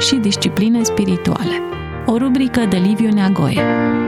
și discipline spirituale. O rubrică de Liviu Neagoe.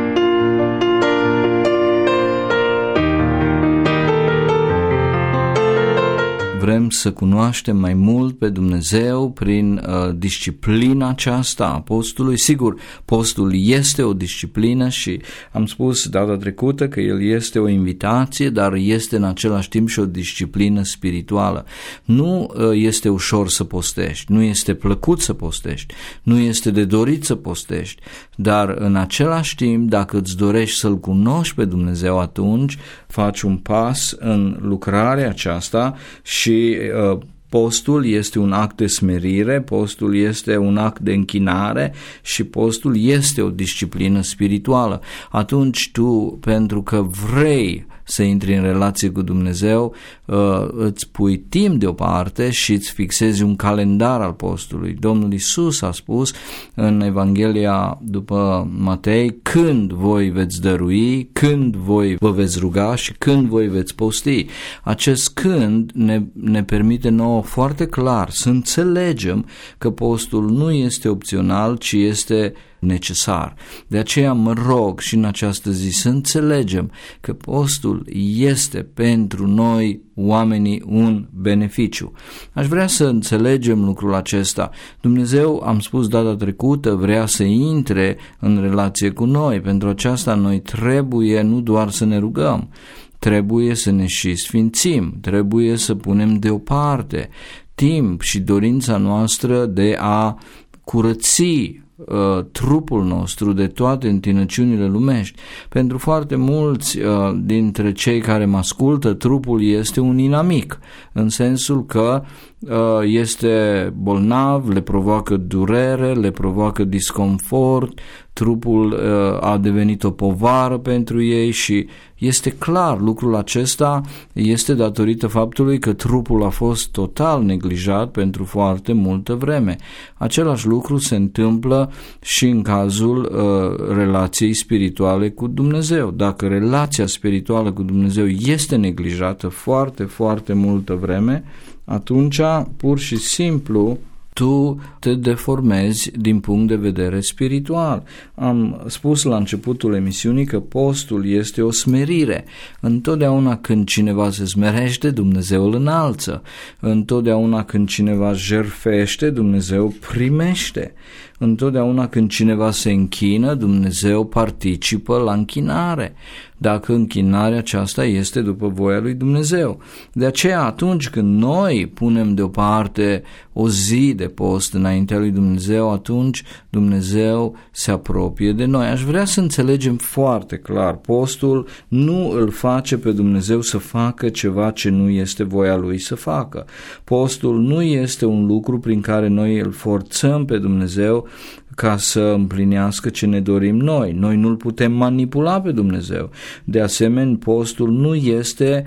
Vrem să cunoaștem mai mult pe Dumnezeu prin disciplina aceasta a postului. Sigur, postul este o disciplină și am spus data trecută că el este o invitație, dar este în același timp și o disciplină spirituală. Nu este ușor să postești, nu este plăcut să postești, nu este de dorit să postești, dar în același timp, dacă îți dorești să-L cunoști pe Dumnezeu, atunci faci un pas în lucrarea aceasta și postul este un act de smerire, postul este un act de închinare și postul este o disciplină spirituală. Atunci tu, pentru că vrei să intri în relație cu Dumnezeu, îți pui timp deoparte și îți fixezi un calendar al postului. Domnul Iisus a spus în Evanghelia după Matei: când voi veți dărui, când voi vă veți ruga și când voi veți posti. Acest când ne permite nouă foarte clar să înțelegem că postul nu este opțional, ci este necesar. De aceea mă rog și în această zi să înțelegem că postul este pentru noi oamenii un beneficiu. Aș vrea să înțelegem lucrul acesta. Dumnezeu, am spus data trecută, vrea să intre în relație cu noi. Pentru aceasta noi trebuie nu doar să ne rugăm, trebuie să ne și sfințim, trebuie să punem deoparte timp și dorința noastră de a curăți trupul nostru de toate întinăciunile lumești. Pentru foarte mulți dintre cei care mă ascultă, trupul este un inamic, în sensul că este bolnav, le provoacă durere, le provoacă disconfort, trupul a devenit o povară pentru ei și este clar, lucrul acesta este datorită faptului că trupul a fost total neglijat pentru foarte multă vreme. Același lucru se întâmplă și în cazul relației spirituale cu Dumnezeu. Dacă relația spirituală cu Dumnezeu este neglijată foarte, foarte multă vreme, atunci pur și simplu tu te deformezi din punct de vedere spiritual. Am spus la începutul emisiunii că postul este o smerire. Întotdeauna când cineva se smerește, Dumnezeu îl înalță. Întotdeauna când cineva jertfește, Dumnezeu primește. Întotdeauna când cineva se închină, Dumnezeu participă la închinare, dacă închinarea aceasta este după voia lui Dumnezeu. De aceea, atunci când noi punem deoparte o zi de post înaintea lui Dumnezeu, atunci Dumnezeu se apropie de noi. Aș vrea să înțelegem foarte clar, postul nu îl face pe Dumnezeu să facă ceva ce nu este voia lui să facă. Postul nu este un lucru prin care noi îl forțăm pe Dumnezeu ca să împlinească ce ne dorim noi. Noi nu-L putem manipula pe Dumnezeu. De asemenea, postul nu este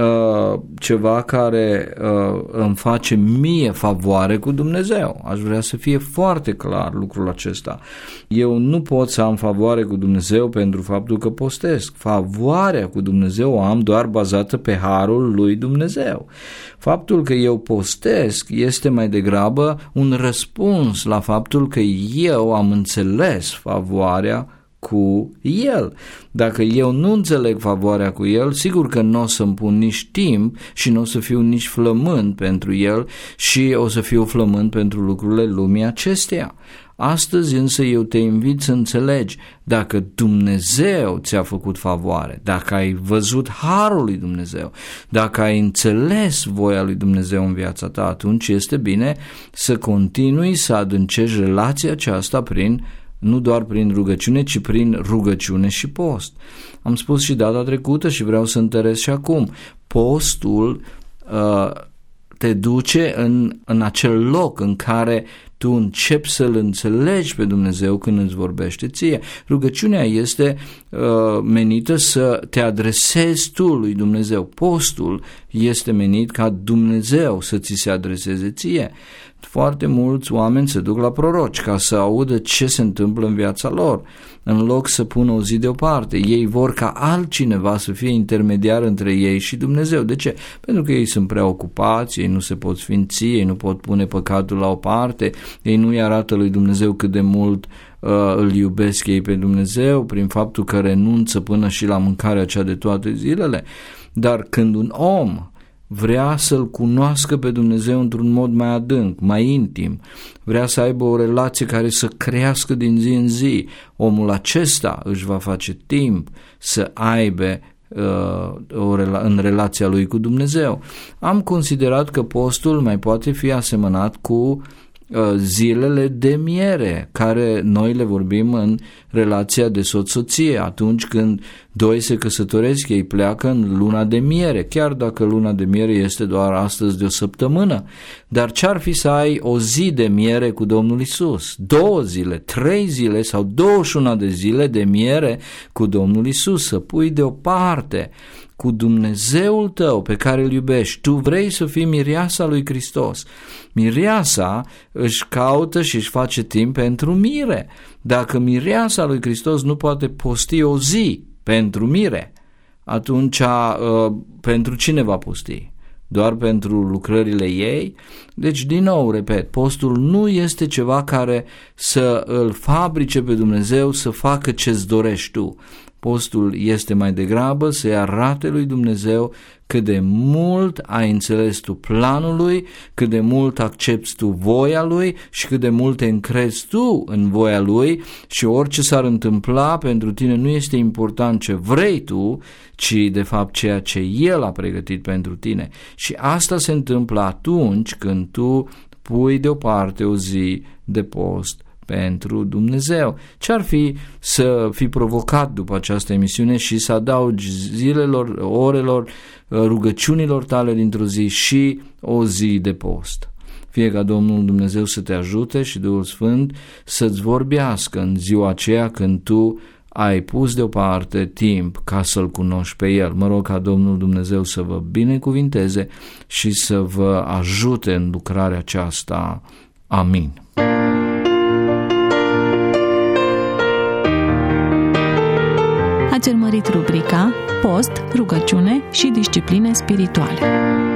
ceva care îmi face mie favoare cu Dumnezeu. Aș vrea să fie foarte clar lucrul acesta. Eu nu pot să am favoare cu Dumnezeu pentru faptul că postesc. Favoarea cu Dumnezeu o am doar bazată pe harul lui Dumnezeu. Faptul că eu postesc este mai degrabă un răspuns la faptul că eu am înțeles favoarea cu El. Dacă eu nu înțeleg favoarea cu El, sigur că nu o să-mi pun nici timp și nu o să fiu nici flămând pentru El și o să fiu flămând pentru lucrurile lumii acesteia. Astăzi însă eu te invit să înțelegi, dacă Dumnezeu ți-a făcut favoare, dacă ai văzut harul lui Dumnezeu, dacă ai înțeles voia lui Dumnezeu în viața ta, atunci este bine să continui să adâncești relația aceasta nu doar prin rugăciune, ci prin rugăciune și post. Am spus și data trecută și vreau să întăresc și acum, postul te duce în acel loc în care tu începi să-L înțelegi pe Dumnezeu când îți vorbește ție. Rugăciunea este menită să te adresezi tu lui Dumnezeu. Postul este menit ca Dumnezeu să ți se adreseze ție. Foarte mulți oameni se duc la proroci ca să audă ce se întâmplă în viața lor, în loc să pună o zi deoparte. Ei vor ca altcineva să fie intermediar între ei și Dumnezeu. De ce? Pentru că ei sunt prea ocupați, ei nu se pot sfinți, ei nu pot pune păcatul la o parte, ei nu-i arată lui Dumnezeu cât de mult îl iubesc ei pe Dumnezeu prin faptul că renunță până și la mâncarea cea de toate zilele. Dar când un om vrea să-L cunoască pe Dumnezeu într-un mod mai adânc, mai intim, vrea să aibă o relație care să crească din zi în zi, omul acesta își va face timp să aibă în relația lui cu Dumnezeu. Am considerat că postul mai poate fi asemănat cu zilele de miere, care noi le vorbim în relația de soț-soție. Atunci când doi se căsătoresc, ei pleacă în luna de miere, chiar dacă luna de miere este doar astăzi de o săptămână. Dar ce-ar fi să ai o zi de miere cu Domnul Iisus? 2 zile, 3 zile sau 21 de zile de miere cu Domnul Iisus, să pui deoparte cu Dumnezeul tău pe care îl iubești. Tu vrei să fii mireasa lui Hristos. Mireasa își caută și își face timp pentru mire. Dacă mireasa lui Hristos nu poate posti o zi pentru mire, atunci pentru cine va posti? Doar pentru lucrările ei? Deci, din nou, repet, postul nu este ceva care să îl fabrice pe Dumnezeu să facă ce-ți dorești tu. Postul este mai degrabă să-i arate lui Dumnezeu cât de mult ai înțeles tu planul lui, cât de mult accepti tu voia lui și cât de mult te încrezi tu în voia lui și orice s-ar întâmpla pentru tine nu este important ce vrei tu, ci de fapt ceea ce El a pregătit pentru tine. Și asta se întâmplă atunci când tu pui deoparte o zi de post pentru Dumnezeu. Ce-ar fi să fii provocat după această emisiune și să adaugi zilelor, orelor, rugăciunilor tale dintr-o zi și o zi de post? Fie ca Domnul Dumnezeu să te ajute și Duhul Sfânt să-ți vorbească în ziua aceea când tu ai pus deoparte timp ca să-L cunoști pe El. Mă rog ca Domnul Dumnezeu să vă binecuvinteze și să vă ajute în lucrarea aceasta. Amin. Ați urmărit rubrica Post, rugăciune și discipline spirituale.